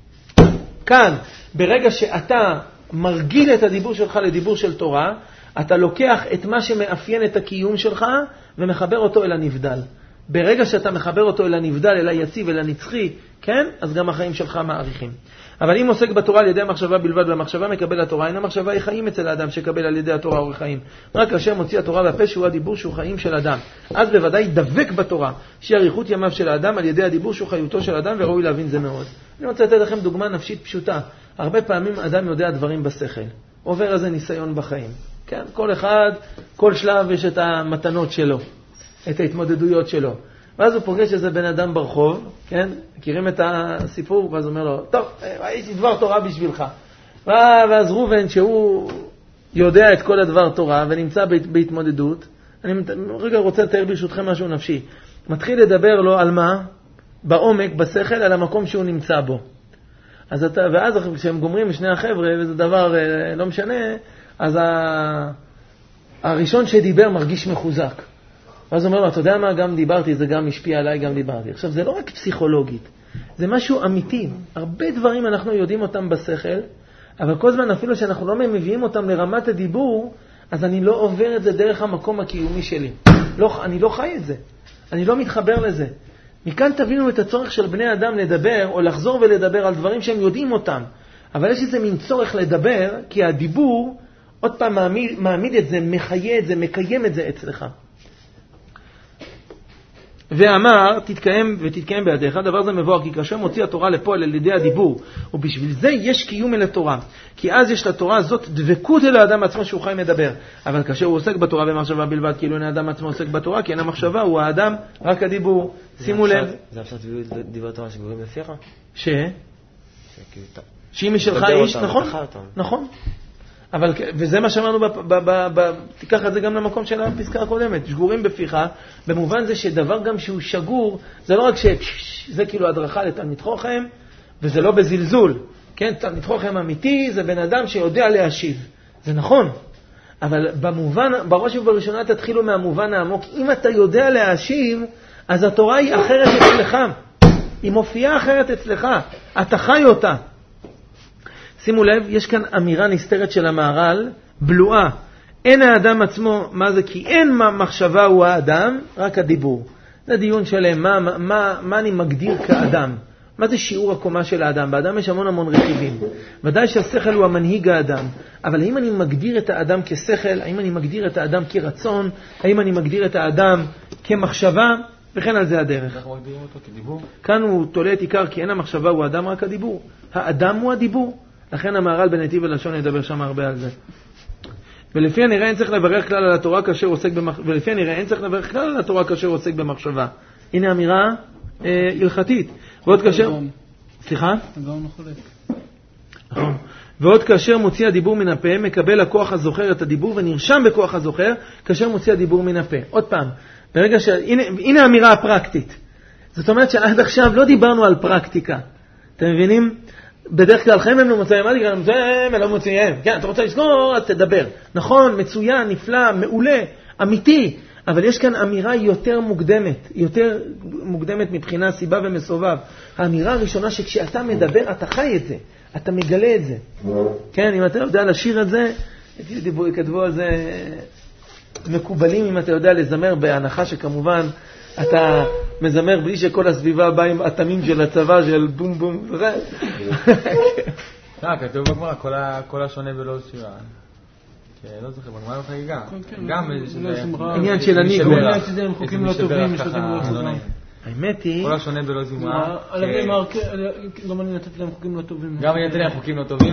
כאן, ברגע שאתה מרגיל את הדיבור שלך לדיבור של תורה, אתה לוקח את מה שמאפיין את הקיום שלך ומחבר אותו אל הנבדל. ברגע שאתה מחבר אותו אל הנבדל, אל היציב, אל הנצחי, כן? אז גם החיים שלך מעריכים. אבל אם עוסק בתורה על ידי המחשבה בלבד, והמחשבה מקבל התורה, אין המחשבה היא חיים אצל האדם שקבל על ידי התורה אורך חיים. רק כאשר מוציא התורה בפה שהוא הדיבור שהוא חיים של אדם. אז בוודאי דבק בתורה, שהיא אריכות ימיו של האדם על ידי הדיבור שהוא חיותו של אדם, וראוי להבין זה מאוד. אני רוצה לתת לכם דוגמה נפשית פשוטה. הרבה פעמים אדם יודע דברים בשכל. עובר איזה ניסיון בחיים. כן? כל אחד, כל שלב יש את המתנות שלו, את ההתמודדויות שלו. ואז הוא פוגש איזה בן אדם ברחוב, כן? מכירים את הסיפור, ואז הוא אומר לו, טוב, יש לי דבר תורה בשבילך. ואז רובן, שהוא יודע את כל הדבר תורה ונמצא בהתמודדות, אני רגע רוצה לתאר ברשותכם משהו נפשי. מתחיל לדבר לו על מה? בעומק, בשכל, על המקום שהוא נמצא בו. אז אתה, ואז כשהם גומרים שני החבר'ה, וזה דבר לא משנה, אז ה... הראשון שדיבר מרגיש מחוזק. ואז הוא אומר לו, אתה יודע מה, גם דיברתי, זה גם השפיע עליי, גם דיברתי. עכשיו, זה לא רק פסיכולוגית, זה משהו אמיתי. הרבה דברים אנחנו יודעים אותם בשכל, אבל כל זמן אפילו שאנחנו לא מביאים אותם לרמת הדיבור, אז אני לא עובר את זה דרך המקום הקיומי שלי. לא, אני לא חי את זה. אני לא מתחבר לזה. מכאן תבינו את הצורך של בני אדם לדבר, או לחזור ולדבר על דברים שהם יודעים אותם. אבל יש איזה מין צורך לדבר, כי הדיבור, עוד פעם מעמיד, מעמיד את זה, מחיה את זה, מקיים את זה אצלך. ואמר, תתקיים ותתקיים בידיך, דבר זה מבואר, כי כאשר מוציא התורה לפועל על ידי הדיבור, ובשביל זה יש קיום אל התורה. כי אז יש לתורה הזאת דבקות אל האדם עצמו שהוא חי מדבר. אבל כאשר הוא עוסק בתורה במחשבה בלבד, כאילו אין האדם עצמו עוסק בתורה, כי אין המחשבה, הוא האדם, רק הדיבור. שימו לב. זה עכשיו דיבר תורה שגורים לפיך? ש? שאם משלך איש, נכון? נכון. אבל, וזה מה שאמרנו, ב, ב, ב, ב, תיקח את זה גם למקום של הפסקה הקודמת, שגורים בפיך, במובן זה שדבר גם שהוא שגור, זה לא רק שזה כאילו הדרכה לתלמיד חוכם, וזה לא בזלזול, כן, תלמיד חוכם אמיתי, זה בן אדם שיודע להשיב, זה נכון, אבל במובן, בראש ובראשונה תתחילו מהמובן העמוק, אם אתה יודע להשיב, אז התורה היא אחרת אצלך, היא מופיעה אחרת אצלך, אתה חי אותה. שימו לב, יש כאן אמירה נסתרת של המהר"ל, בלועה. אין האדם עצמו, מה זה? כי אין מחשבה הוא האדם, רק הדיבור. זה דיון שלם, מה, מה, מה אני מגדיר כאדם? מה זה שיעור הקומה של האדם? באדם יש המון המון רכיבים. ודאי שהשכל הוא המנהיג האדם. אבל האם אני מגדיר את האדם כשכל? האם אני מגדיר את האדם כרצון? האם אני מגדיר את האדם כמחשבה? וכן על זה הדרך. אנחנו מגדירים אותו כדיבור? כאן הוא תולה את עיקר, כי אין המחשבה הוא האדם, רק הדיבור. האדם הוא הדיבור. לכן המהר"ל בנתיב הלשון ידבר שם הרבה על זה. ולפי הנראה אין צריך לברך כלל על התורה כאשר עוסק במח... ולפי הנראה אין צריך לברך כלל על התורה כאשר עוסק במחשבה. הנה אמירה אה, הלכתית. ועוד כאשר... סליחה? הגאון מחולק. נכון. ועוד כאשר מוציא הדיבור מן הפה, מקבל הכוח הזוכר את הדיבור ונרשם בכוח הזוכר כאשר מוציא הדיבור מן הפה. עוד פעם, ברגע ש... הנה, הנה האמירה הפרקטית. זאת אומרת שעד עכשיו לא דיברנו על פרקטיקה. אתם מבינים? בדרך כלל חיים הם לא מוצאים, מה דגלל? הם לא מוצאים. כן, אתה רוצה לסגור, אז תדבר. נכון, מצוין, נפלא, מעולה, אמיתי. אבל יש כאן אמירה יותר מוקדמת, יותר מוקדמת מבחינה סיבה ומסובב. האמירה הראשונה שכשאתה מדבר, אתה חי את זה. אתה מגלה את זה. כן, אם אתה יודע לשיר את זה, כתבו על זה מקובלים, אם אתה יודע לזמר, בהנחה שכמובן אתה מזמר בלי שכל הסביבה באה עם אטמים של הצבא, של בום בום. לא, כתוב בגמרא, כל השונה בלא שירה. לא זוכר, בגמרא בחגיגה. גם עניין של הניגון. עניין שזה הם חוקים לא טובים, משחקים לא טובים. האמת היא... כל השונה בלא זמרה. גם אני נתתי להם חוקים לא טובים. גם אני נתתי להם חוקים לא טובים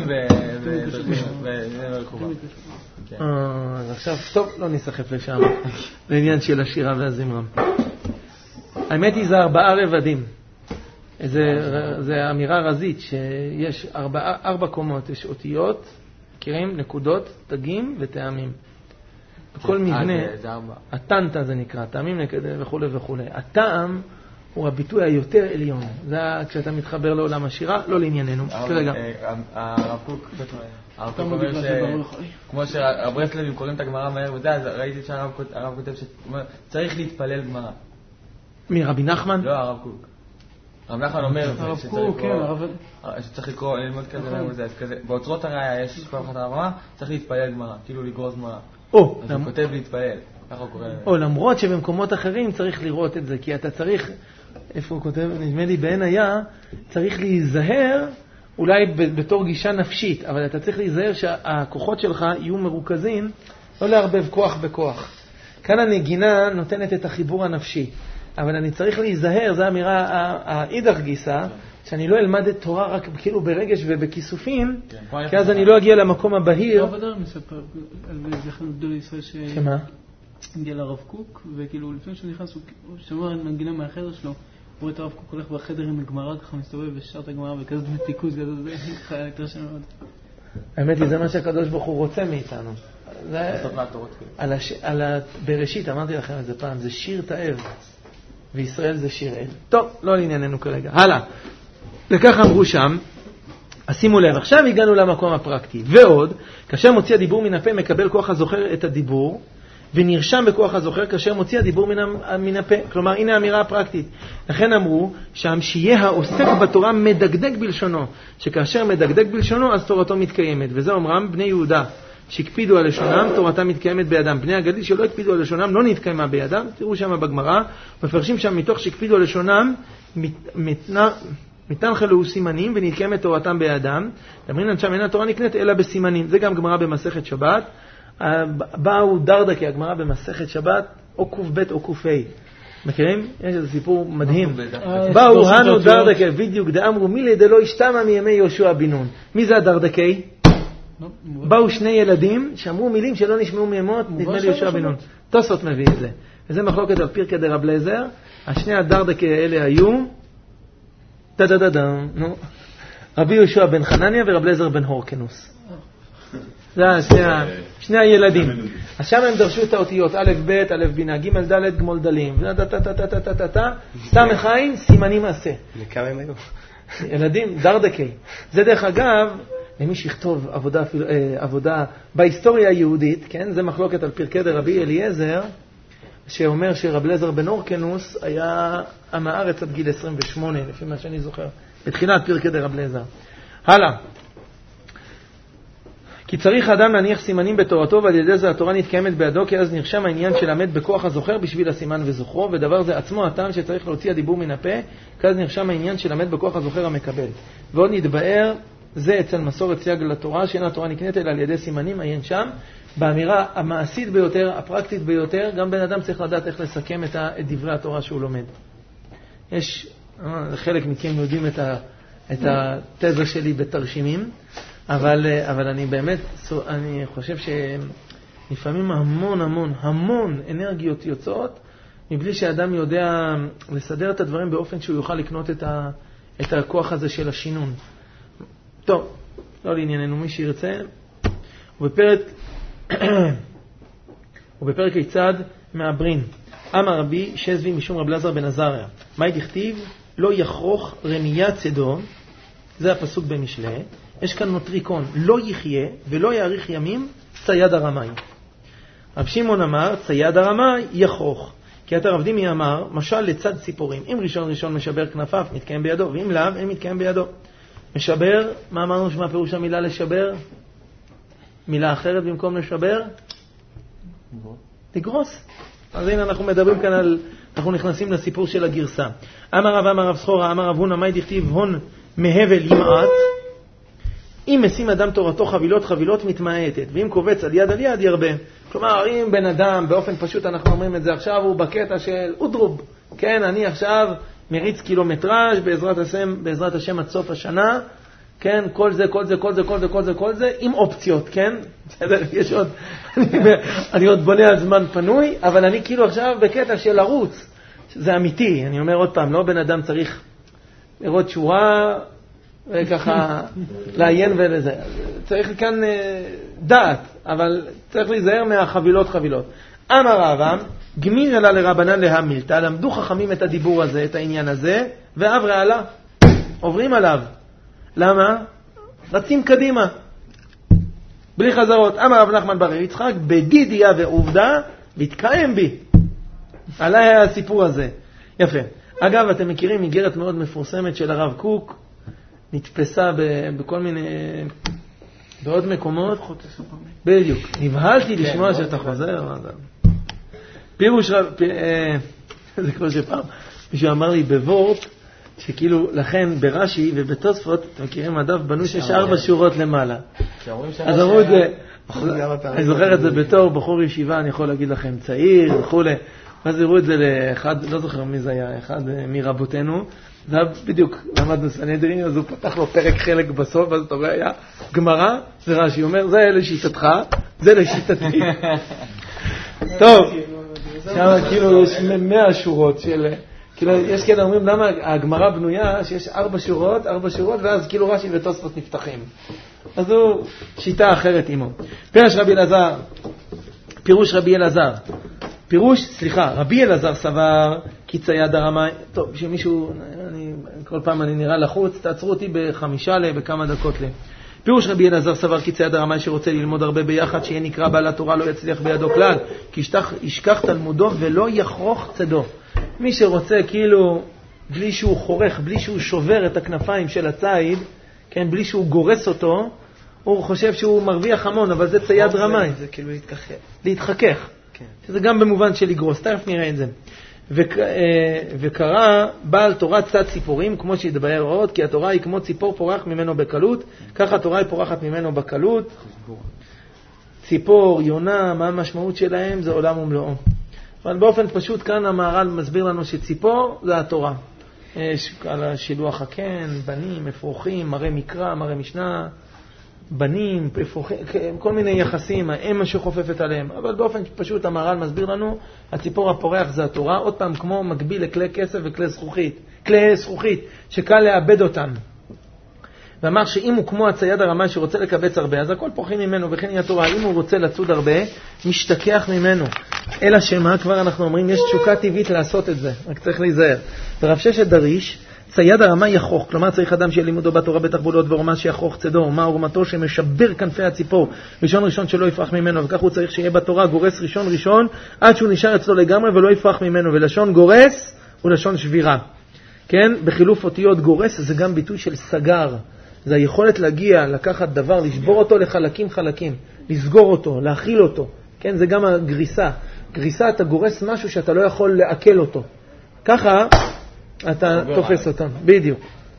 ו... עכשיו, טוב, לא נסחף לשם. לעניין של השירה והזמרה. האמת היא, זה ארבעה רבדים. זה אמירה רזית שיש ארבע קומות, יש אותיות, מכירים, נקודות, תגים וטעמים. בכל מבנה, הטנטה זה נקרא, טעמים וכו' וכו'. הטעם הוא הביטוי היותר עליון. זה כשאתה מתחבר לעולם השירה, לא לענייננו. כרגע. הרב קוק, הרב קוק אומר ש... כמו שהברסלבים קוראים את הגמרא מהר וזה, אז ראיתי שהרב כותב שצריך להתפלל גמרא. מרבי נחמן? לא, הרב קוק. הרב נחמן אומר שצריך לקרוא, ללמוד כזה, באוצרות הראיה יש כל אחת הרמה, צריך להתפלל גמרא, כאילו לגרוס גמרא. אז הוא כותב להתפלל. או למרות שבמקומות אחרים צריך לראות את זה, כי אתה צריך, איפה הוא כותב, נדמה לי בעין היה, צריך להיזהר, אולי בתור גישה נפשית, אבל אתה צריך להיזהר שהכוחות שלך יהיו מרוכזים, לא לערבב כוח בכוח. כאן הנגינה נותנת את החיבור הנפשי, אבל אני צריך להיזהר, זו האמירה האידך גיסה, שאני לא אלמד את תורה רק כאילו ברגש ובכיסופים, כי אז אני לא אגיע למקום הבהיר. הרב אדר מספר על זכר גדול ישראל שמה? הגיע לרב קוק, וכאילו לפני שהוא נכנס, הוא שמע מנגינה מהחדר שלו, הוא רואה את הרב קוק הולך בחדר עם הגמרא, ככה מסתובב ושר את הגמרא, וכזה מתיקוס כזה, זה ככה התרשם מאוד. האמת היא, זה מה שהקדוש ברוך הוא רוצה מאיתנו. על בראשית, אמרתי לכם את זה פעם, זה שיר תאב, וישראל זה שיר אל. טוב, לא על ענייננו כרגע. הלאה. וכך אמרו שם, אז שימו לב, עכשיו הגענו למקום הפרקטי. ועוד, כאשר מוציא הדיבור מן הפה, מקבל כוח הזוכר את הדיבור, ונרשם בכוח הזוכר כאשר מוציא הדיבור מן, מן הפה. כלומר, הנה האמירה הפרקטית. לכן אמרו, שם שיהיה העוסק בתורה מדקדק בלשונו, שכאשר מדקדק בלשונו, אז תורתו מתקיימת. וזה אומרם, בני יהודה, שהקפידו על לשונם, תורתה מתקיימת בידם. בני הגליל שלא הקפידו על לשונם, לא נתקיימה בידם. תראו שם בגמרא, מפרשים שם מתוך שהקפידו על לשונם, מתנה... מתנחלו סימנים ונתקיימת תורתם בידם. דמרינן שם אין התורה נקנית אלא בסימנים. זה גם גמרא במסכת שבת. באו דרדקי, הגמרא במסכת שבת, או קוף בית או קוף אי. מכירים? יש איזה סיפור מדהים. באו הנו דרדקי, בדיוק דאמרו מילי דלא השתמה מימי יהושע בן נון. מי זה הדרדקי? באו שני ילדים שאמרו מילים שלא נשמעו מימות, נדמה לי יהושע בן נון. תוספות מביא את זה. וזה מחלוקת על פירקא דרב אליעזר. השני הדרדקי האלה היו דדדדם, נו. רבי יהושע בן חנניה ורב אליעזר בן הורקנוס. זה שני הילדים. אז שם הם דרשו את האותיות א' ב', א' בינה, ג' ד' גמול דלים. סתם חיים, סימנים עשה. לכמה הם היו? ילדים, דרדקי. זה דרך אגב, למי שיכתוב עבודה, עבודה בהיסטוריה היהודית, כן? זה מחלוקת על פרקי דרבי אליעזר, שאומר שרב אליעזר בן הורקנוס היה עם הארץ עד גיל עשרים ושמונה, לפי מה שאני זוכר, בתחילת פרקי דרב אליעזר. הלאה. כי צריך האדם להניח סימנים בתורתו, ועל ידי זה התורה נתקיימת בידו, כי אז נרשם העניין של עמד בכוח הזוכר בשביל הסימן וזוכרו, ודבר זה עצמו הטעם שצריך להוציא הדיבור מן הפה, כי אז נרשם העניין של עמד בכוח הזוכר המקבל. ועוד נתבאר, זה אצל מסורת סייג לתורה, שאין התורה נקנית אלא על ידי סימנים, עיין שם. באמירה המעשית ביותר, הפרקטית ביותר, גם בן אדם צריך לדעת איך לסכם את, ה, את דברי התורה שהוא לומד. יש, חלק מכם יודעים את, ה, את התזה שלי בתרשימים, אבל, אבל אני באמת, אני חושב שלפעמים המון המון המון אנרגיות יוצאות, מבלי שאדם יודע לסדר את הדברים באופן שהוא יוכל לקנות את, ה, את הכוח הזה של השינון. טוב, לא לענייננו, מי שירצה. ובפרק, ובפרק כיצד מעברין. אמר רבי שזבי משום רב אלעזר בן עזריה. מה דכתיב? לא יחרוך רמיה צדו. זה הפסוק במשלי. יש כאן נוטריקון. לא יחיה ולא יאריך ימים צייד הרמאי. רב שמעון אמר צייד הרמאי יחרוך. כי את הרב דימי אמר משל לצד ציפורים. אם ראשון ראשון משבר כנפיו מתקיים בידו, ואם לאו אין מתקיים בידו. משבר, מה אמרנו שמה פירוש המילה לשבר? מילה אחרת במקום לשבר? לגרוס. אז הנה אנחנו מדברים כאן על, אנחנו נכנסים לסיפור של הגרסה. אמר רב אמר רב סחורה, אמר רב הונא, מאי דכתיב הון מהבל ימעט. אם משים אדם תורתו חבילות חבילות מתמעטת, ואם קובץ על יד על יד ירבה. כלומר, אם בן אדם, באופן פשוט אנחנו אומרים את זה עכשיו, הוא בקטע של אודרוב. כן, אני עכשיו מריץ קילומטראז' בעזרת השם, בעזרת השם עד סוף השנה. כן, כל זה, כל זה, כל זה, כל זה, כל זה, כל זה, עם אופציות, כן? בסדר, יש עוד, אני, אני עוד בונה על זמן פנוי, אבל אני כאילו עכשיו בקטע של לרוץ. זה אמיתי, אני אומר עוד פעם, לא בן אדם צריך לראות שורה, וככה לעיין ולזה. צריך כאן דעת, אבל צריך להיזהר מהחבילות חבילות. אמר רבם, גמיר עלה לרבנן להמילתא, למדו חכמים את הדיבור הזה, את העניין הזה, ועברה עלה, עוברים עליו. למה? רצים קדימה. בלי חזרות. אמר רב נחמן בר יצחק, בדידיה ועובדה, והתקיים בי. עליי הסיפור הזה. יפה. אגב, אתם מכירים איגרת מאוד מפורסמת של הרב קוק, נתפסה בכל מיני, בעוד מקומות. בדיוק. נבהלתי לשמוע שאתה חוזר. פירוש רב... זה כמו שפעם, מישהו אמר לי בוורט, שכאילו לכן ברש"י ובתוספות, אתם מכירים הדף, בנו שיש ארבע שורות למעלה. אז אמרו את זה, אני זוכר את זה בתור בחור ישיבה, אני יכול להגיד לכם צעיר וכו'. ואז הראו את זה לאחד, לא זוכר מי זה היה, אחד מרבותינו, זה היה בדיוק, למדנו סנהדרין, אז הוא פתח לו פרק חלק בסוף, אז אתה רואה, היה גמרא, זה רש"י, אומר, זה לשיטתך, זה לשיטתי. טוב, שם כאילו יש מאה שורות של, כאילו יש כאלה אומרים, למה הגמרא בנויה שיש ארבע שורות, ארבע שורות, ואז כאילו רש"י ותוספות נפתחים. אז הוא שיטה אחרת עמו. פירוש רבי אלעזר, פירוש רבי אלעזר, פירוש, סליחה, רבי אלעזר סבר כי צייד הרמאי, טוב, שמישהו, אני, כל פעם אני נראה לחוץ, תעצרו אותי בחמישה לה, בכמה דקות לה. פירוש רבי אלעזר סבר כי צייד הרמאי שרוצה ללמוד הרבה ביחד, שיהיה נקרא בעל התורה לא יצליח בידו כלל, כי ישתח, ישכח תלמודו ולא יחרוך צדו. מי שרוצה כאילו, בלי שהוא חורך, בלי שהוא שובר את הכנפיים של הצייד, כן, בלי שהוא גורס אותו, הוא חושב שהוא מרוויח המון, אבל זה צייד רמאי. זה כאילו להתחכך. להתחכך. שזה גם במובן של לגרוס, תכף נראה את זה. וקרא בעל תורה צד ציפורים, כמו שידבר עוד, כי התורה היא כמו ציפור פורח ממנו בקלות, ככה התורה היא פורחת ממנו בקלות. ציפור, יונה, מה המשמעות שלהם? זה עולם ומלואו. אבל באופן פשוט כאן המהר"ל מסביר לנו שציפור זה התורה. יש על השילוח הקן, בנים, אפרוחים, מראה מקרא, מראה משנה, בנים, אפרוחים, כל מיני יחסים, האמא שחופפת עליהם. אבל באופן פשוט המהר"ל מסביר לנו, הציפור הפורח זה התורה, עוד פעם כמו מקביל לכלי כסף וכלי זכוכית, כלי זכוכית שקל לאבד אותם. ואמר שאם הוא כמו הצייד הרמאי שרוצה לקבץ הרבה, אז הכל פורחים ממנו, וכן היא התורה. אם הוא רוצה לצוד הרבה, משתכח ממנו. אלא שמה, כבר אנחנו אומרים, יש תשוקה טבעית לעשות את זה, רק צריך להיזהר. ורב ששת דריש, צייד הרמאי יחוך, כלומר צריך אדם שיהיה לימודו בתורה בתחבולות ורמה שיחוך צדו, מה עורמתו שמשבר כנפי הציפור, ראשון ראשון שלא יפרח ממנו, וכך הוא צריך שיהיה בתורה גורס ראשון ראשון, עד שהוא נשאר אצלו לגמרי ולא יפרח ממנו, ולשון גורס הוא לשון שבירה. כן? בחילוף אותיות גורס זה גם ביטוי של סגר. זה היכולת להגיע, לקחת דבר, לשבור אותו לחלקים חלקים, לסגור אותו, להכיל אותו. כן? זה גם הגריסה. גריסה, אתה גורס משהו שאתה לא יכול לעכל אותו. ככה אתה תופס אותם. בדיוק.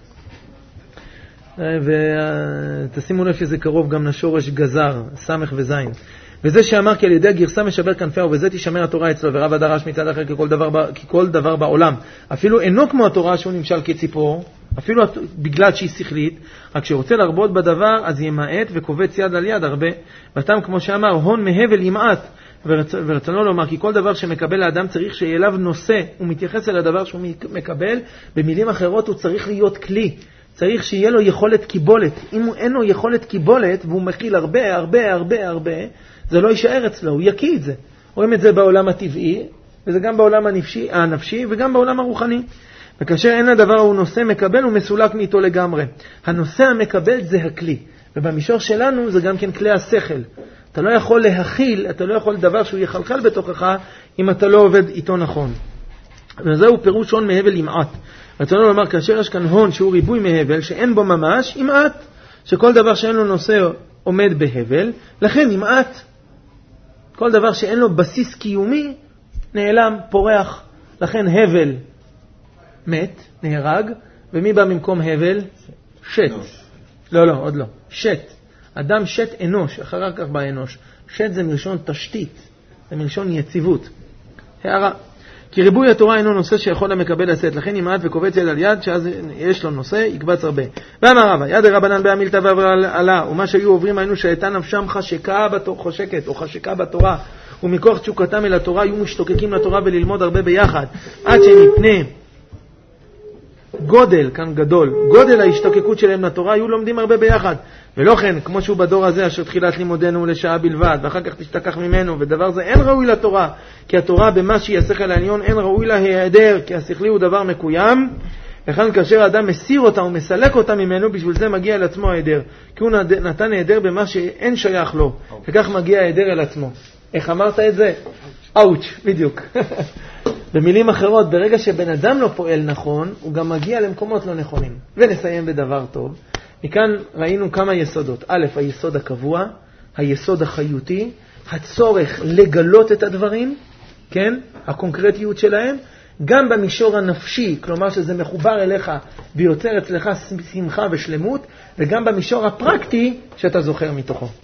ותשימו לב שזה קרוב גם לשורש גזר, סמך וזין. וזה שאמר כי על ידי הגרסה משבר כנפיה, ובזה תשמר התורה אצלו, ורב הדרש מצד אחר ככל דבר, ככל דבר בעולם. אפילו אינו כמו התורה שהוא נמשל כציפור, אפילו בגלל שהיא שכלית, רק שרוצה להרבות בדבר, אז ימעט וקובץ יד על יד הרבה. ואתם כמו שאמר, הון מהבל ימעט, ורצונו לומר כי כל דבר שמקבל האדם צריך שיהיה אליו נושא, הוא מתייחס אל הדבר שהוא מקבל, במילים אחרות הוא צריך להיות כלי. צריך שיהיה לו יכולת קיבולת. אם הוא אין לו יכולת קיבולת, והוא מכיל הרבה, הרבה, הרבה, הרבה, זה לא יישאר אצלו, הוא יקיא את זה. רואים את זה בעולם הטבעי, וזה גם בעולם הנפשי, הנפשי וגם בעולם הרוחני. וכאשר אין הדבר הוא נושא מקבל, הוא מסולק מאיתו לגמרי. הנושא המקבל זה הכלי. ובמישור שלנו זה גם כן כלי השכל. אתה לא יכול להכיל, אתה לא יכול דבר שהוא יחלחל בתוכך, אם אתה לא עובד איתו נכון. וזהו פירוש הון מהבל ימעט. רצונו לומר, כאשר יש כאן הון שהוא ריבוי מהבל, שאין בו ממש, ימעט. שכל דבר שאין לו נושא עומד בהבל, לכן ימעט. כל דבר שאין לו בסיס קיומי, נעלם, פורח. לכן הבל מת, נהרג, ומי בא במקום הבל? שת. לא, לא, עוד לא. שת. אדם שת אנוש, אחר כך בא אנוש. שת זה מלשון תשתית, זה מלשון יציבות. הערה. כי ריבוי התורה אינו נושא שיכול למקבל לשאת, לכן ימעט וקובץ יד על יד, שאז יש לו נושא, יקבץ הרבה. ואמר רבא, יד הרבנן בהמילתא ועלה, ומה שהיו עוברים היינו שהייתה נפשם חשקה בתורה, חושקת או חשקה בתורה, ומכוח תשוקתם אל התורה היו משתוקקים לתורה וללמוד הרבה ביחד, עד שמפני גודל, כאן גדול, גודל ההשתוקקות שלהם לתורה, היו לומדים הרבה ביחד. ולא כן, כמו שהוא בדור הזה, אשר תחילת לימודנו לשעה בלבד, ואחר כך תשתכח ממנו, ודבר זה אין ראוי לתורה, כי התורה במה שהיא השכל העליון אין ראוי לה היעדר, כי השכלי הוא דבר מקוים, וכאן כאשר האדם מסיר אותה ומסלק אותה ממנו, בשביל זה מגיע אל עצמו היעדר, כי הוא נתן היעדר במה שאין שייך לו, וכך מגיע היעדר אל עצמו. איך אמרת את זה? אאוץ', בדיוק. במילים אחרות, ברגע שבן אדם לא פועל נכון, הוא גם מגיע למקומות לא נכונים. ונסיים בדבר טוב. מכאן ראינו כמה יסודות. א', היסוד הקבוע, היסוד החיותי, הצורך לגלות את הדברים, כן? הקונקרטיות שלהם, גם במישור הנפשי, כלומר שזה מחובר אליך ויוצר אצלך שמחה ושלמות, וגם במישור הפרקטי שאתה זוכר מתוכו.